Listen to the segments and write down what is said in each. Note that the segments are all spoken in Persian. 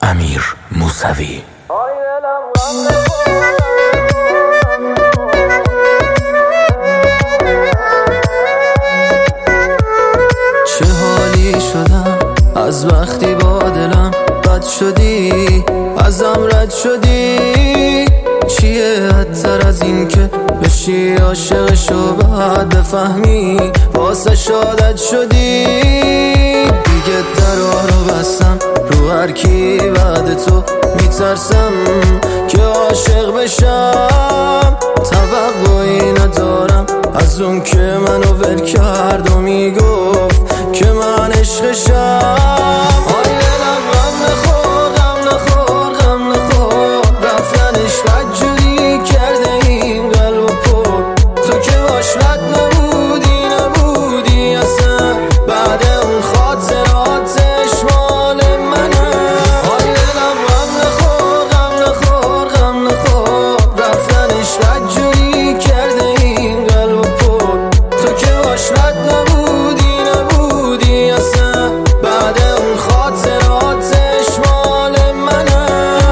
امیر موسوی. چه حالی شدم از وقتی با دلم بد شدی، ازم رد شدی. چیه حدتر از این که بشی عاشقشو بعد بفهمی واسه شادت شدی؟ دیگه درا رو بستم رو هر کی بعد تو میترسم که عاشق بشم. توقعی ندارم از اون که منو ول کرد و میگفت که من عشقشم. آی دلم غم نخور، غم نخور، غم نخور، رفتنش بدجوری کرده این قلب پر. تو که باش بد نبودی اصلا، بعد اون خاطراتش مال منه. آی دلم غم نخور، غم نخور، غم نخور، رفتنش بدجوری کرده این قلب پر. تو که باش بد نبودی اصلا، بعد اون خاطراتش مال منه.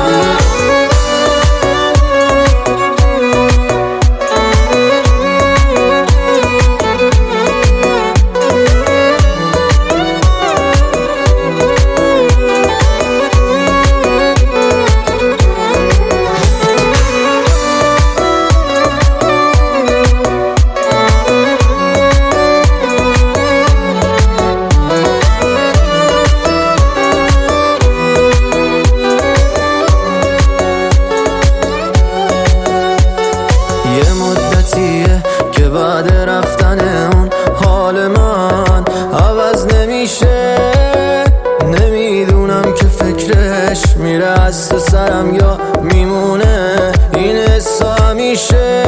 یه مدتیه که بعد رفتن اون حال من عوض نمیشه. نمیدونم که فکرش میره از تو سرم یا میمونه این حسا همیشه.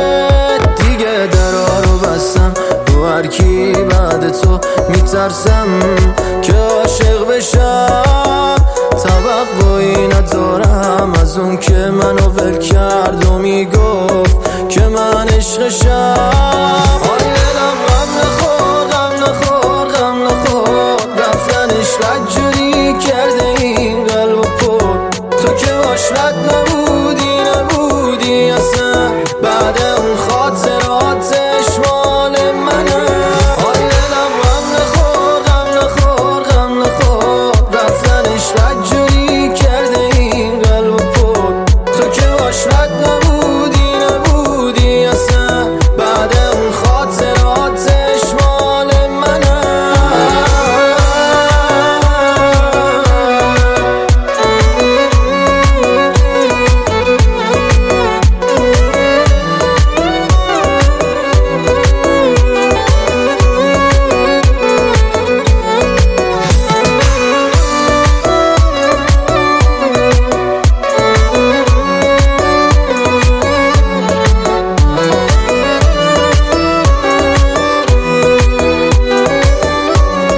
دیگه درا رو بستم رو هر کی بعد تو میترسم که عاشق بشم. توقعی ندارم از اون که منو ول کرد و میگفت که من عشقشم. آی دلم غم نخور، غم نخور، غم نخور، رفتنش بدجوری کرده این قلب پر. تو که باش بد نبودی اصلا، بعد اون خاطراتش مال منه. آی دلم غم نخور، غم نخور، غم نخور، رفتنش بدجوری کرده این قلب پر. تو که باش بد نبودی اصلا، بعد اون خاطراتش مال منه.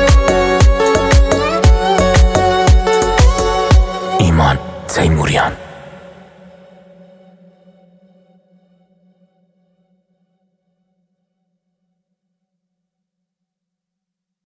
ایمان تیموریان.